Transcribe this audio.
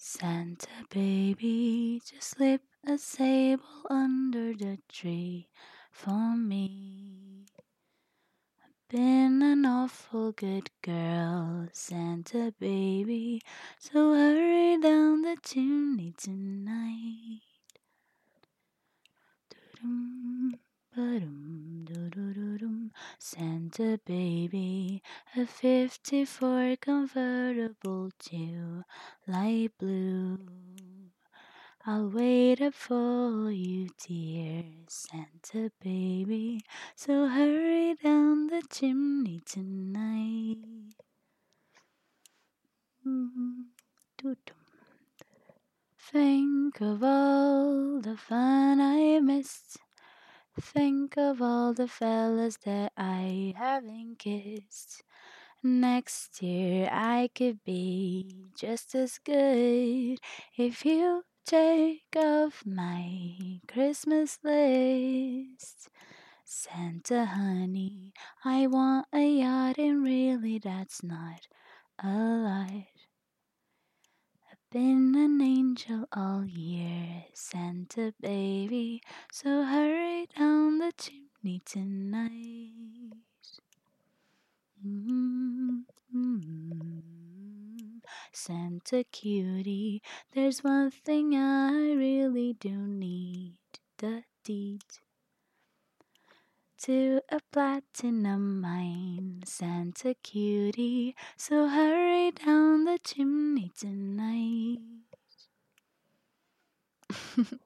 Santa baby, just slip a sable under the tree for me. Been an awful good girl, Santa baby, so hurry down the chimney tonight. Doo-dum, ba-dum, doo-doo-doo-dum. Santa baby, a 54 convertible to light blue. I'll wait up for you, dear Santa baby, so hurry down the chimney tonight. Doo-dum. Think of all the fun I missed. Think of all the fellas that I haven't kissed. Next year I could be just as good if you take off my Christmas list. Santa honey, I want a yacht and really that's not a lot. I've been an angel all year, Santa baby, so hurry down the chimney tonight. Santa cutie, there's one thing I really do need, the deed to a platinum mine, Santa cutie, so hurry down the chimney tonight.